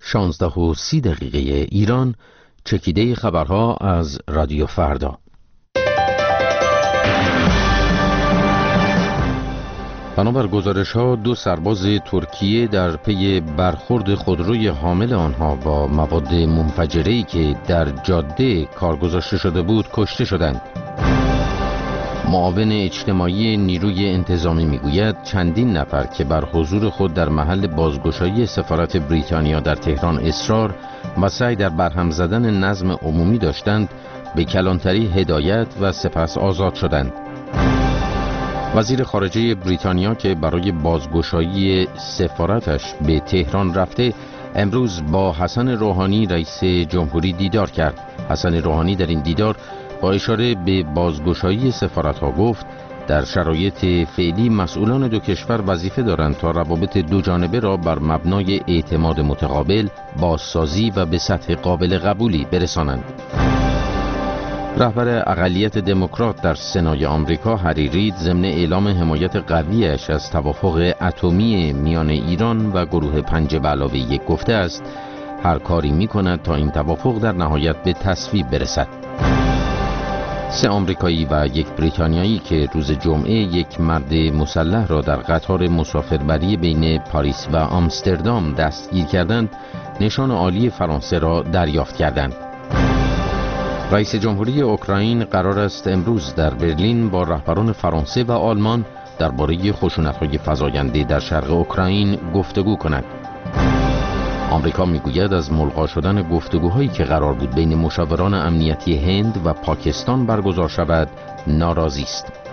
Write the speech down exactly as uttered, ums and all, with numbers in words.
شانزده و سی دقیقه ایران، چکیده خبرها از رادیو فردا. بنابر گزارش‌ها دو سرباز ترکیه در پی برخورد خودروی حامل آنها با مواد منفجره‌ای که در جاده کار گذاشته شده بود کشته شدند. معاون اجتماعی نیروی انتظامی میگوید چندین نفر که بر حضور خود در محل بازگشایی سفارت بریتانیا در تهران اصرار و سعی در برهم زدن نظم عمومی داشتند به کلانتری هدایت و سپس آزاد شدند. وزیر خارجه بریتانیا که برای بازگشایی سفارتش به تهران رفته امروز با حسن روحانی رئیس جمهوری دیدار کرد. حسن روحانی در این دیدار با اشاره به بازگشایی سفارت‌ها گفت در شرایط فعلی مسئولان دو کشور وظیفه دارند تا روابط دو جانبه را بر مبنای اعتماد متقابل، بازسازی و به سطح قابل قبولی برسانند. رهبر اقلیت دموکرات در سنای آمریکا هری رید ضمن اعلام حمایت قویش از توافق اتمی میان ایران و گروه پنج به علاوه یک گفته است هر کاری می‌کند تا این توافق در نهایت به تصویب برسد. سه آمریکایی و یک بریتانیایی که روز جمعه یک مرد مسلح را در قطار مسافربری بین پاریس و آمستردام دستگیر کردند، نشان عالی فرانسه را دریافت کردند. رئیس جمهوری اوکراین قرار است امروز در برلین با رهبران فرانسه و آلمان درباره خشونت‌های فزاینده در شرق اوکراین گفتگو کند. آمریکا میگوید از ملغا شدن گفتگوهایی که قرار بود بین مشاوران امنیتی هند و پاکستان برگزار شود ناراضی است.